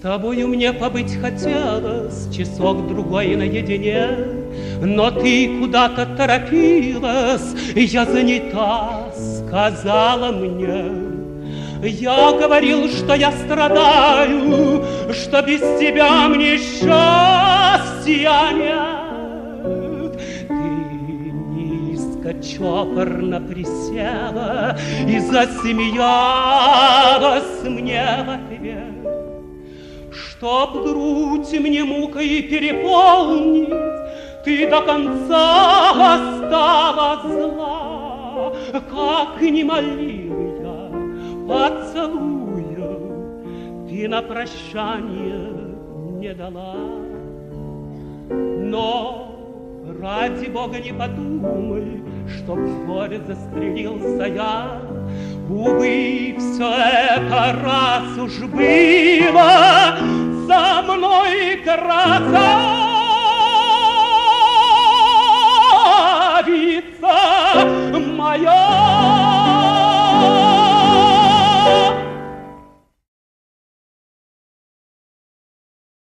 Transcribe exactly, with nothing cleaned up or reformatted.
тобою мне побыть хотелось часок-другой наедине, но ты куда-то торопилась, я занята, сказала мне. Я говорил, что я страдаю, что без тебя мне счастья нет. Ты низко, чопорно присела и засмеялась мне в ответ. Чтоб грудь мне мукой переполнить, ты до конца осталась зла, как не молил я поцелуя, ты на прощание не дала. Но ради Бога не подумай, чтоб в горе застрелился я. Увы, все это раз уж было, за мной краса.